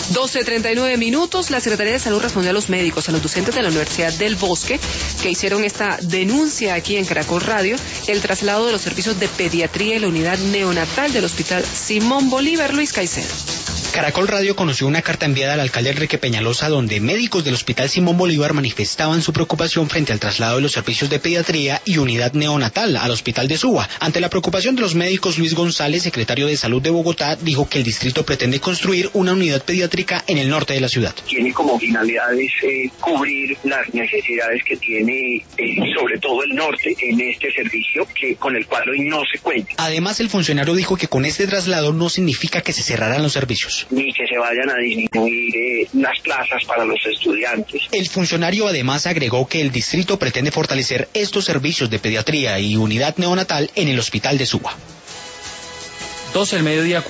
12:39. La Secretaría de Salud respondió a los médicos, a los docentes de la Universidad del Bosque, que hicieron esta denuncia aquí en Caracol Radio, el traslado de los servicios de pediatría y la unidad neonatal del Hospital Simón Bolívar. Luis Caicedo. Caracol Radio conoció una carta enviada al alcalde Enrique Peñalosa donde médicos del Hospital Simón Bolívar manifestaban su preocupación frente al traslado de los servicios de pediatría y unidad neonatal al Hospital de Suba. Ante la preocupación de los médicos, Luis González, secretario de Salud de Bogotá, dijo que el distrito pretende construir una unidad pediátrica en el norte de la ciudad. Tiene como finalidades cubrir las necesidades que tiene sobre todo el norte en este servicio con el cual hoy no se cuenta. Además, el funcionario dijo que con este traslado no significa que se cerrarán los servicios ni que se vayan a disminuir las plazas para los estudiantes. El funcionario además agregó que el distrito pretende fortalecer estos servicios de pediatría y unidad neonatal en el Hospital de Suba. 12:00 PM.